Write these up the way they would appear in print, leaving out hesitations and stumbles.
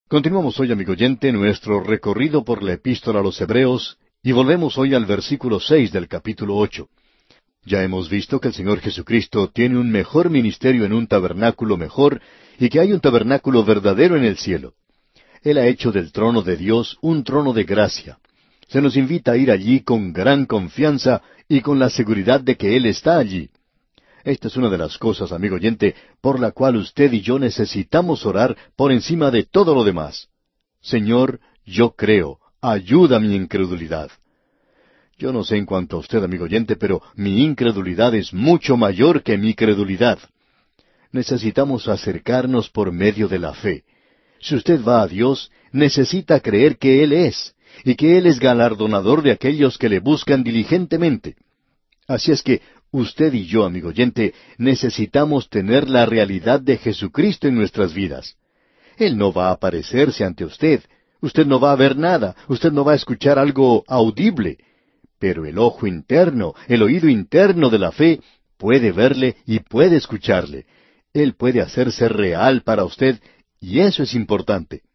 Continuamos hoy, amigo oyente, nuestro recorrido por la Epístola a los Hebreos, y volvemos hoy al versículo 6 del capítulo 8. Ya hemos visto que el Señor Jesucristo tiene un mejor ministerio en un tabernáculo mejor, y que hay un tabernáculo verdadero en el cielo. Él ha hecho del trono de Dios un trono de gracia. Se nos invita a ir allí con gran confianza y con la seguridad de que Él está allí. Esta es una de las cosas, amigo oyente, por la cual usted y yo necesitamos orar por encima de todo lo demás. Señor, yo creo, ayuda mi incredulidad. Yo no sé en cuanto a usted, amigo oyente, pero mi incredulidad es mucho mayor que mi credulidad. Necesitamos acercarnos por medio de la fe. Si usted va a Dios, necesita creer que Él es, y que Él es galardonador de aquellos que le buscan diligentemente. Así es que usted y yo, amigo oyente, necesitamos tener la realidad de Jesucristo en nuestras vidas. Él no va a aparecerse ante usted. Usted no va a ver nada. Usted no va a escuchar algo audible. Pero el ojo interno, el oído interno de la fe, puede verle y puede escucharle. Él puede hacerse real para usted, y eso es importante.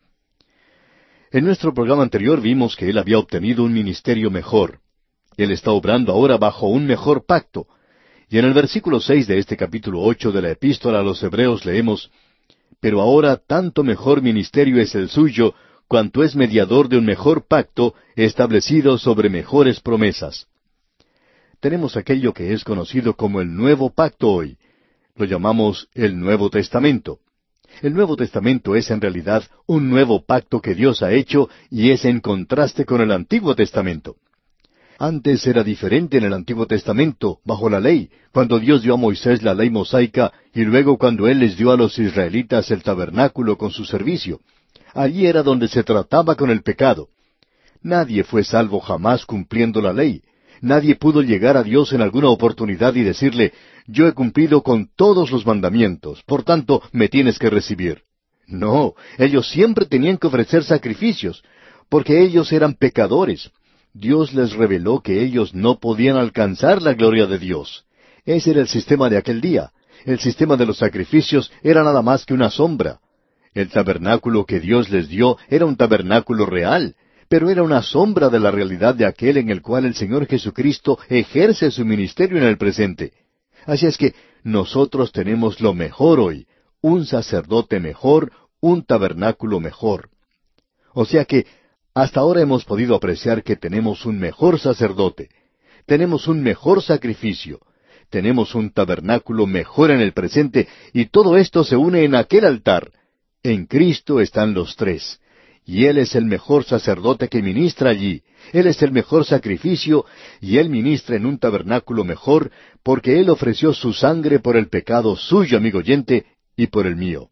En nuestro programa anterior vimos que él había obtenido un ministerio mejor. Él está obrando ahora bajo un mejor pacto. Y en el versículo 6 de este capítulo 8 de la Epístola a los Hebreos leemos: Pero ahora tanto mejor ministerio es el suyo, cuanto es mediador de un mejor pacto, establecido sobre mejores promesas. Tenemos aquello que es conocido como el Nuevo Pacto hoy. Lo llamamos el Nuevo Testamento. El Nuevo Testamento es en realidad un nuevo pacto que Dios ha hecho y es en contraste con el Antiguo Testamento. Antes era diferente en el Antiguo Testamento, bajo la ley, cuando Dios dio a Moisés la ley mosaica y luego cuando Él les dio a los israelitas el tabernáculo con su servicio. Allí era donde se trataba con el pecado. Nadie fue salvo jamás cumpliendo la ley. Nadie pudo llegar a Dios en alguna oportunidad y decirle: yo he cumplido con todos los mandamientos, por tanto me tienes que recibir. No, ellos siempre tenían que ofrecer sacrificios, porque ellos eran pecadores. Dios les reveló que ellos no podían alcanzar la gloria de Dios. Ese era el sistema de aquel día. El sistema de los sacrificios era nada más que una sombra. El tabernáculo que Dios les dio era un tabernáculo real, pero era una sombra de la realidad de aquel en el cual el Señor Jesucristo ejerce su ministerio en el presente. Así es que nosotros tenemos lo mejor hoy, un sacerdote mejor, un tabernáculo mejor. O sea que hasta ahora hemos podido apreciar que tenemos un mejor sacerdote, tenemos un mejor sacrificio, tenemos un tabernáculo mejor en el presente, y todo esto se une en aquel altar. En Cristo están los tres, y Él es el mejor sacerdote que ministra allí, Él es el mejor sacrificio, y Él ministra en un tabernáculo mejor, porque Él ofreció su sangre por el pecado suyo, amigo oyente, y por el mío.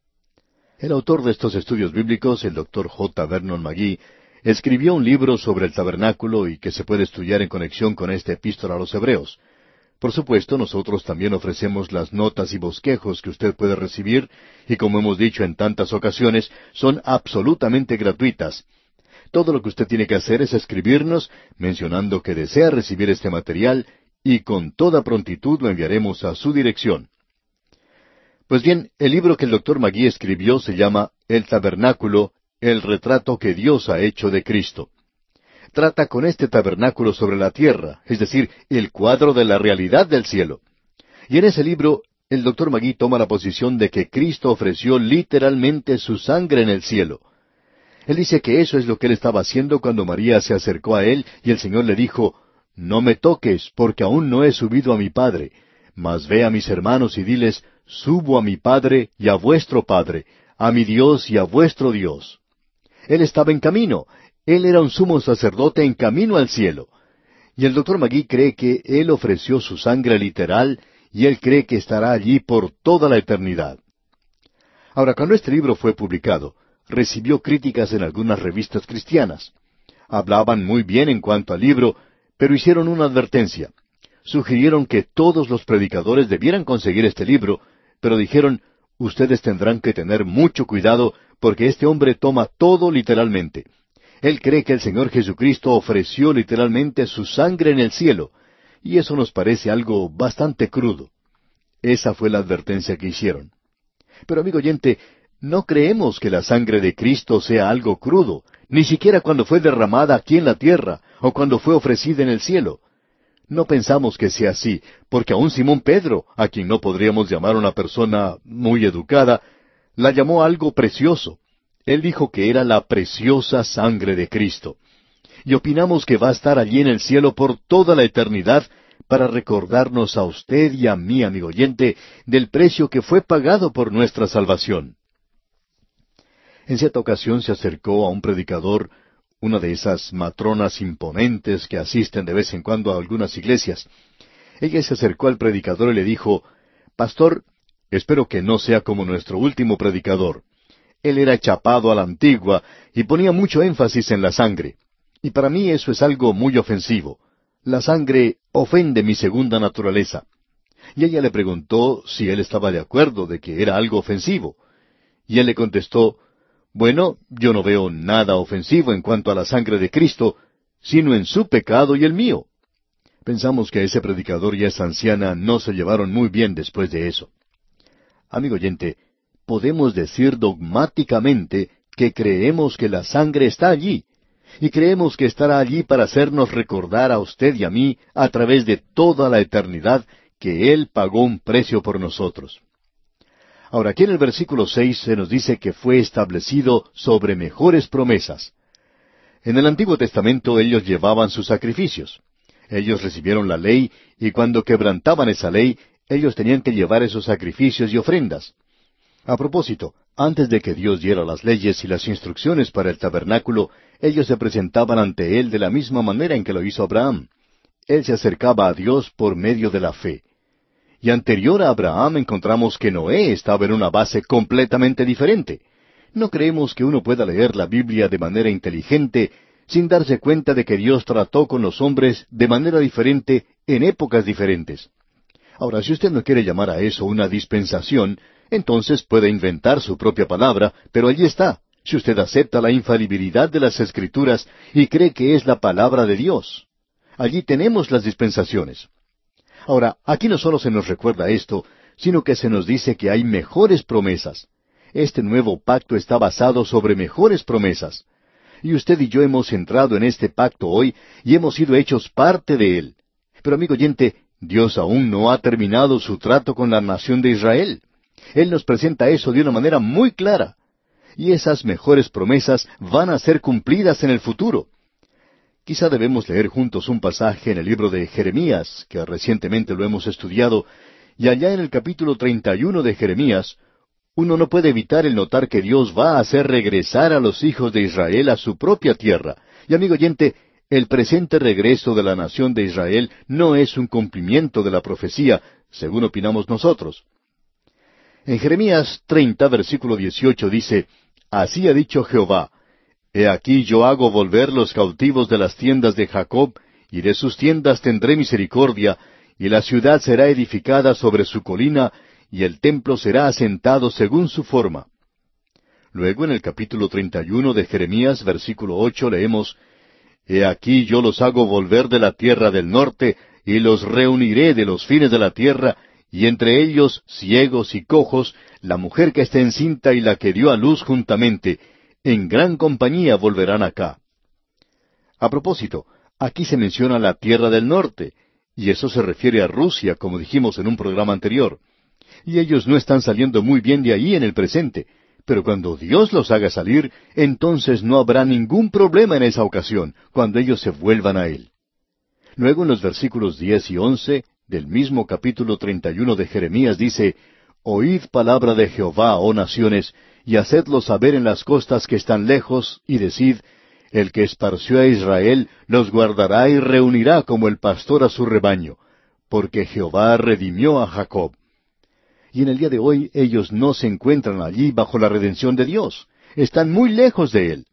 El autor de estos estudios bíblicos, el Dr. J. Vernon McGee, escribió un libro sobre el tabernáculo y que se puede estudiar en conexión con esta epístola a los Hebreos. Por supuesto, nosotros también ofrecemos las notas y bosquejos que usted puede recibir, y como hemos dicho en tantas ocasiones, son absolutamente gratuitas. Todo lo que usted tiene que hacer es escribirnos, mencionando que desea recibir este material, y con toda prontitud lo enviaremos a su dirección. Pues bien, el libro que el Dr. McGee escribió se llama El Tabernáculo, el retrato que Dios ha hecho de Cristo. Trata con este tabernáculo sobre la tierra, es decir, el cuadro de la realidad del cielo. Y en ese libro, el Dr. McGee toma la posición de que Cristo ofreció literalmente su sangre en el cielo. Él dice que eso es lo que él estaba haciendo cuando María se acercó a él y el Señor le dijo: no me toques, porque aún no he subido a mi Padre, mas ve a mis hermanos y diles: subo a mi Padre y a vuestro Padre, a mi Dios y a vuestro Dios. Él estaba en camino. Él era un sumo sacerdote en camino al cielo. Y el Dr. McGee cree que Él ofreció su sangre literal, y Él cree que estará allí por toda la eternidad. Ahora, cuando este libro fue publicado, recibió críticas en algunas revistas cristianas. Hablaban muy bien en cuanto al libro, pero hicieron una advertencia. Sugirieron que todos los predicadores debieran conseguir este libro, pero dijeron: ustedes tendrán que tener mucho cuidado, porque este hombre toma todo literalmente. Él cree que el Señor Jesucristo ofreció literalmente su sangre en el cielo, y eso nos parece algo bastante crudo. Esa fue la advertencia que hicieron. Pero, amigo oyente, No creemos que la sangre de Cristo sea algo crudo, ni siquiera cuando fue derramada aquí en la tierra, o cuando fue ofrecida en el cielo. No pensamos que sea así, porque aun Simón Pedro, a quien no podríamos llamar una persona muy educada, la llamó algo precioso. Él dijo que era la preciosa sangre de Cristo. Y opinamos que va a estar allí en el cielo por toda la eternidad para recordarnos a usted y a mí, amigo oyente, del precio que fue pagado por nuestra salvación. En cierta ocasión se acercó a un predicador, una de esas matronas imponentes que asisten de vez en cuando a algunas iglesias. Ella se acercó al predicador y le dijo, «Pastor, espero que no sea como nuestro último predicador. Él era chapado a la antigua y ponía mucho énfasis en la sangre. Y para mí eso es algo muy ofensivo. La sangre ofende mi segunda naturaleza». Y ella le preguntó si él estaba de acuerdo de que era algo ofensivo. Y él le contestó, «Bueno, yo no veo nada ofensivo en cuanto a la sangre de Cristo, sino en su pecado y el mío». Pensamos que ese predicador y esa anciana no se llevaron muy bien después de eso. Amigo oyente, podemos decir dogmáticamente que creemos que la sangre está allí, y creemos que estará allí para hacernos recordar a usted y a mí, a través de toda la eternidad, que Él pagó un precio por nosotros. Ahora, aquí en el versículo 6 se nos dice que fue establecido sobre mejores promesas. En el Antiguo Testamento ellos llevaban sus sacrificios. Ellos recibieron la ley, y cuando quebrantaban esa ley, ellos tenían que llevar esos sacrificios y ofrendas. A propósito, antes de que Dios diera las leyes y las instrucciones para el tabernáculo, ellos se presentaban ante Él de la misma manera en que lo hizo Abraham. Él se acercaba a Dios por medio de la fe. Y anterior a Abraham encontramos que Noé estaba en una base completamente diferente. No creemos que uno pueda leer la Biblia de manera inteligente sin darse cuenta de que Dios trató con los hombres de manera diferente en épocas diferentes. Ahora, si usted no quiere llamar a eso una dispensación, entonces puede inventar su propia palabra, pero allí está, si usted acepta la infalibilidad de las Escrituras y cree que es la palabra de Dios. Allí tenemos las dispensaciones. Ahora, aquí no solo se nos recuerda esto, sino que se nos dice que hay mejores promesas. Este nuevo pacto está basado sobre mejores promesas. Y usted y yo hemos entrado en este pacto hoy y hemos sido hechos parte de él. Pero amigo oyente, Dios aún no ha terminado su trato con la nación de Israel. Él nos presenta eso de una manera muy clara. Y esas mejores promesas van a ser cumplidas en el futuro. Quizá debemos leer juntos un pasaje en el libro de Jeremías, que recientemente lo hemos estudiado, y allá en el capítulo 31 de Jeremías, uno no puede evitar el notar que Dios va a hacer regresar a los hijos de Israel a su propia tierra. Y amigo oyente, el presente regreso de la nación de Israel no es un cumplimiento de la profecía, según opinamos nosotros. En Jeremías 30, versículo 18 dice, «Así ha dicho Jehová, He aquí yo hago volver los cautivos de las tiendas de Jacob, y de sus tiendas tendré misericordia, y la ciudad será edificada sobre su colina, y el templo será asentado según su forma». Luego en el capítulo 31 de Jeremías, versículo 8, leemos, «He aquí yo los hago volver de la tierra del norte, y los reuniré de los fines de la tierra, y entre ellos ciegos y cojos, la mujer que está encinta y la que dio a luz juntamente, en gran compañía volverán acá». A propósito, aquí se menciona la tierra del norte, y eso se refiere a Rusia, como dijimos en un programa anterior. Y ellos no están saliendo muy bien de ahí en el presente, pero cuando Dios los haga salir, entonces no habrá ningún problema en esa ocasión, cuando ellos se vuelvan a Él. Luego en los versículos 10 y 11 del mismo capítulo 31 de Jeremías dice, «Oíd palabra de Jehová, oh naciones, y hacedlo saber en las costas que están lejos, y decid, el que esparció a Israel los guardará y reunirá como el pastor a su rebaño, porque Jehová redimió a Jacob». Y en el día de hoy ellos no se encuentran allí bajo la redención de Dios. Están muy lejos de Él.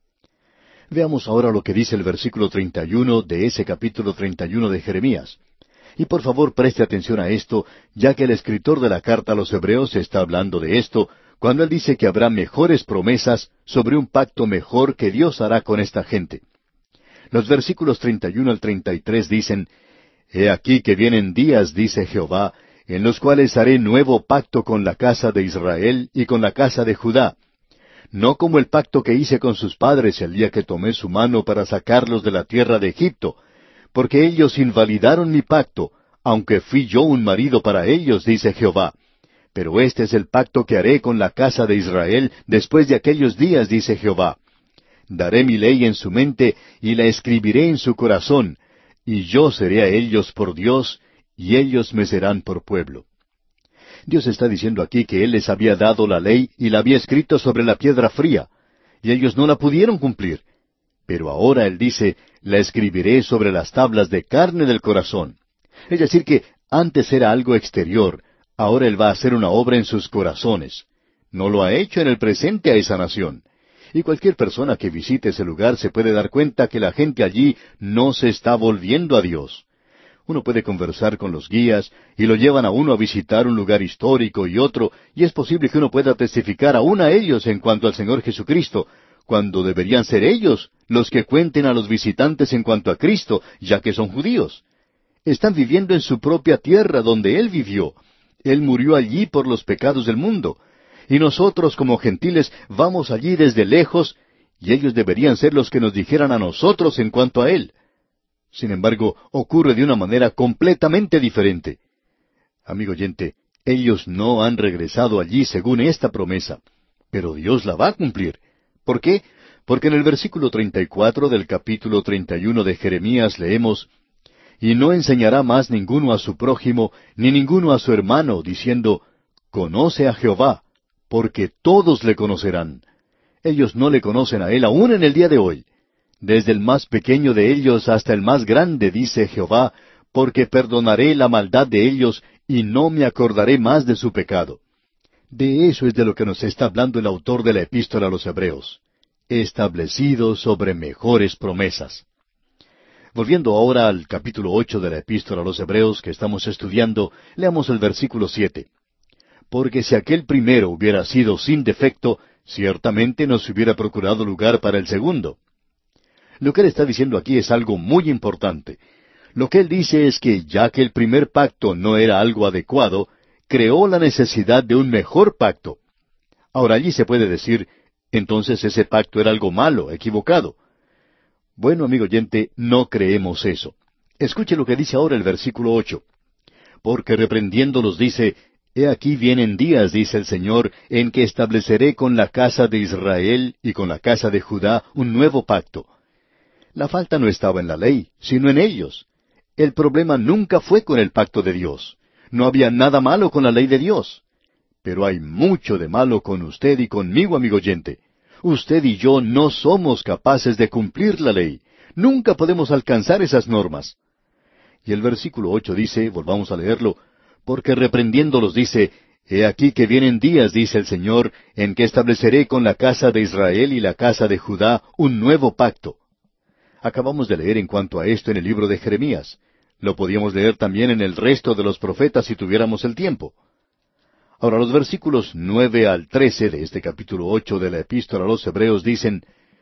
Veamos ahora lo que dice el versículo 31 de ese capítulo 31 de Jeremías. Y por favor preste atención a esto, ya que el escritor de la carta a los Hebreos está hablando de esto, cuando él dice que habrá mejores promesas sobre un pacto mejor que Dios hará con esta gente. Los versículos 31 al 33 dicen, «He aquí que vienen días, dice Jehová, en los cuales haré nuevo pacto con la casa de Israel y con la casa de Judá, no como el pacto que hice con sus padres el día que tomé su mano para sacarlos de la tierra de Egipto, porque ellos invalidaron mi pacto, aunque fui yo un marido para ellos, dice Jehová. Pero este es el pacto que haré con la casa de Israel después de aquellos días, dice Jehová. Daré mi ley en su mente y la escribiré en su corazón, y yo seré a ellos por Dios, y ellos me serán por pueblo. Dios está diciendo aquí que Él les había dado la ley y la había escrito sobre la piedra fría, y ellos no la pudieron cumplir. Pero ahora Él dice, la escribiré sobre las tablas de carne del corazón. Es decir que antes era algo exterior, ahora Él va a hacer una obra en sus corazones. No lo ha hecho en el presente a esa nación. Y cualquier persona que visite ese lugar se puede dar cuenta que la gente allí no se está volviendo a Dios. Uno puede conversar con los guías y lo llevan a uno a visitar un lugar histórico y otro, y es posible que uno pueda testificar aún a ellos en cuanto al Señor Jesucristo, cuando deberían ser ellos los que cuenten a los visitantes en cuanto a Cristo, ya que son judíos. Están viviendo en su propia tierra donde Él vivió. Él murió allí por los pecados del mundo. Y nosotros como gentiles vamos allí desde lejos, y ellos deberían ser los que nos dijeran a nosotros en cuanto a Él. Sin embargo, ocurre de una manera completamente diferente. Amigo oyente, ellos no han regresado allí según esta promesa, pero Dios la va a cumplir. ¿Por qué? Porque en el versículo 34 del capítulo 31 de Jeremías leemos, «Y no enseñará más ninguno a su prójimo, ni ninguno a su hermano, diciendo, Conoce a Jehová, porque todos le conocerán». Ellos no le conocen a Él aún en el día de hoy. Desde el más pequeño de ellos hasta el más grande, dice Jehová, porque perdonaré la maldad de ellos y no me acordaré más de su pecado. De eso es de lo que nos está hablando el autor de la epístola a los Hebreos, establecido sobre mejores promesas. Volviendo ahora al capítulo 8 de la epístola a los Hebreos que estamos estudiando, leamos el versículo 7. Porque si aquel primero hubiera sido sin defecto, ciertamente nos hubiera procurado lugar para el segundo. Lo que él está diciendo aquí es algo muy importante. Lo que él dice es que ya que el primer pacto no era algo adecuado, creó la necesidad de un mejor pacto. Ahora allí se puede decir, entonces ese pacto era algo malo, equivocado. Bueno, amigo oyente, no creemos eso. Escuche lo que dice ahora el versículo 8. Porque reprendiéndolos dice, He aquí vienen días, dice el Señor, en que estableceré con la casa de Israel y con la casa de Judá un nuevo pacto. La falta no estaba en la ley, sino en ellos. El problema nunca fue con el pacto de Dios. No había nada malo con la ley de Dios. Pero hay mucho de malo con usted y conmigo, amigo oyente. Usted y yo no somos capaces de cumplir la ley. Nunca podemos alcanzar esas normas. Y el versículo 8 dice, volvamos a leerlo, porque reprendiéndolos dice, He aquí que vienen días, dice el Señor, en que estableceré con la casa de Israel y la casa de Judá un nuevo pacto. Acabamos de leer en cuanto a esto en el libro de Jeremías. Lo podíamos leer también en el resto de los profetas si tuviéramos el tiempo. Ahora, los versículos 9 al 13 de este capítulo 8 de la epístola a los Hebreos dicen,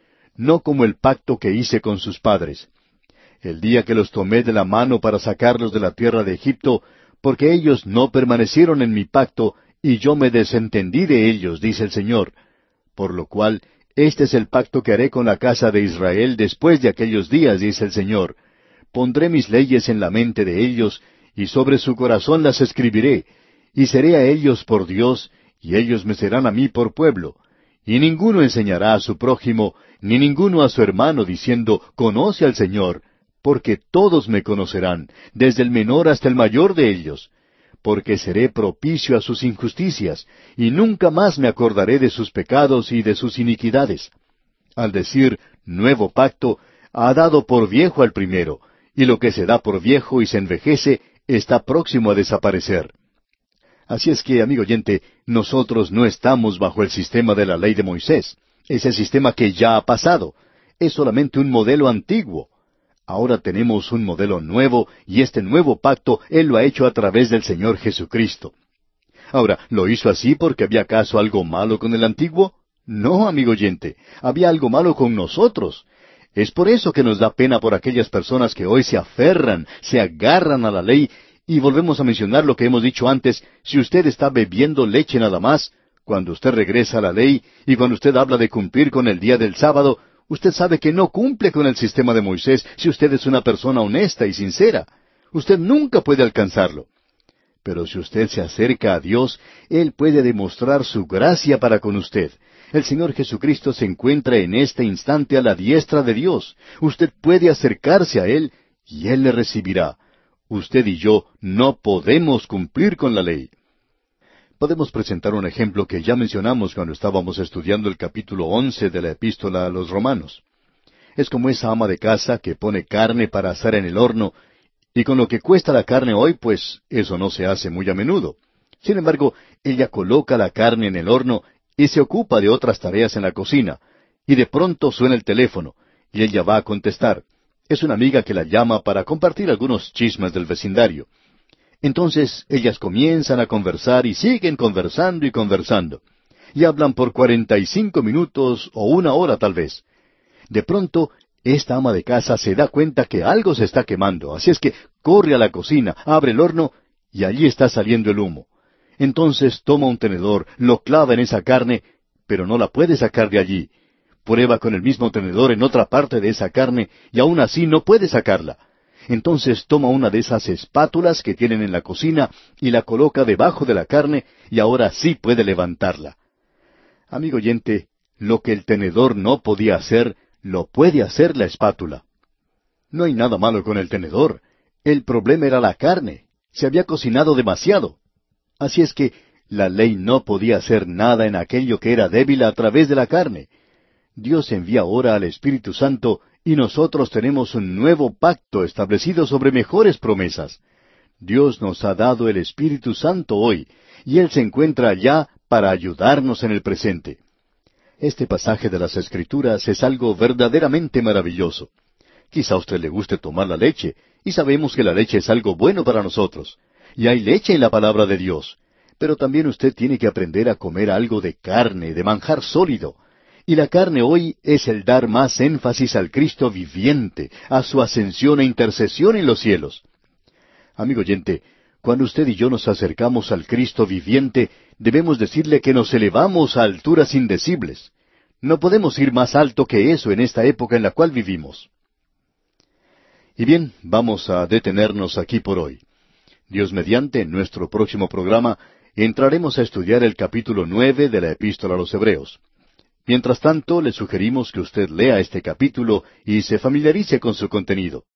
No como el pacto que hice con sus padres, el día que los tomé de la mano para sacarlos de la tierra de Egipto, porque ellos no permanecieron en mi pacto, y yo me desentendí de ellos, dice el Señor. Por lo cual, este es el pacto que haré con la casa de Israel después de aquellos días, dice el Señor. Pondré mis leyes en la mente de ellos, y sobre su corazón las escribiré, y seré a ellos por Dios, y ellos me serán a mí por pueblo. Y ninguno enseñará a su prójimo, ni ninguno a su hermano, diciendo, Conoce al Señor, porque todos me conocerán, desde el menor hasta el mayor de ellos. Porque seré propicio a sus injusticias, y nunca más me acordaré de sus pecados y de sus iniquidades. Al decir nuevo pacto, ha dado por viejo al primero, y lo que se da por viejo y se envejece está próximo a desaparecer. Así es que, amigo oyente, nosotros no estamos bajo el sistema de la ley de Moisés. Ese sistema que ya ha pasado. Es solamente un modelo antiguo. Ahora tenemos un modelo nuevo, y este nuevo pacto Él lo ha hecho a través del Señor Jesucristo. Ahora, ¿lo hizo así porque había acaso algo malo con el antiguo? No, amigo oyente, había algo malo con nosotros. Es por eso que nos da pena por aquellas personas que hoy se aferran, se agarran a la ley, Y volvemos a mencionar lo que hemos dicho antes: si usted está bebiendo leche nada más, cuando usted regresa a la ley, y cuando usted habla de cumplir con el día del sábado, usted sabe que no cumple con el sistema de Moisés si usted es una persona honesta y sincera. Usted nunca puede alcanzarlo. Pero si usted se acerca a Dios, Él puede demostrar su gracia para con usted. El Señor Jesucristo se encuentra en este instante a la diestra de Dios. Usted puede acercarse a Él y Él le recibirá. Usted y yo no podemos cumplir con la ley. Podemos presentar un ejemplo que ya mencionamos cuando estábamos estudiando el capítulo 11 de la Epístola a los Romanos. Es como esa ama de casa que pone carne para asar en el horno, y con lo que cuesta la carne hoy, pues eso no se hace muy a menudo. Sin embargo, ella coloca la carne en el horno y se ocupa de otras tareas en la cocina, y de pronto suena el teléfono, y ella va a contestar. Es una amiga que la llama para compartir algunos chismes del vecindario. Entonces ellas comienzan a conversar y siguen conversando y conversando. Y hablan por 45 minutos o una hora tal vez. De pronto, esta ama de casa se da cuenta que algo se está quemando, así es que corre a la cocina, abre el horno y allí está saliendo el humo. Entonces toma un tenedor, lo clava en esa carne, pero no la puede sacar de allí. Prueba con el mismo tenedor en otra parte de esa carne y aún así no puede sacarla. Entonces toma una de esas espátulas que tienen en la cocina y la coloca debajo de la carne y ahora sí puede levantarla. Amigo oyente, lo que el tenedor no podía hacer, lo puede hacer la espátula. No hay nada malo con el tenedor. El problema era la carne. Se había cocinado demasiado. Así es que la ley no podía hacer nada en aquello que era débil a través de la carne. Dios envía ahora al Espíritu Santo y nosotros tenemos un nuevo pacto establecido sobre mejores promesas. Dios nos ha dado el Espíritu Santo hoy, y Él se encuentra allá para ayudarnos en el presente. Este pasaje de las Escrituras es algo verdaderamente maravilloso. Quizá a usted le guste tomar la leche, y sabemos que la leche es algo bueno para nosotros. Y hay leche en la palabra de Dios. Pero también usted tiene que aprender a comer algo de carne, de manjar sólido. Y la carne hoy es el dar más énfasis al Cristo viviente, a su ascensión e intercesión en los cielos. Amigo oyente, cuando usted y yo nos acercamos al Cristo viviente, debemos decirle que nos elevamos a alturas indecibles. No podemos ir más alto que eso en esta época en la cual vivimos. Y bien, vamos a detenernos aquí por hoy. Dios mediante, en nuestro próximo programa, entraremos a estudiar el capítulo 9 de la Epístola a los Hebreos. Mientras tanto, le sugerimos que usted lea este capítulo y se familiarice con su contenido.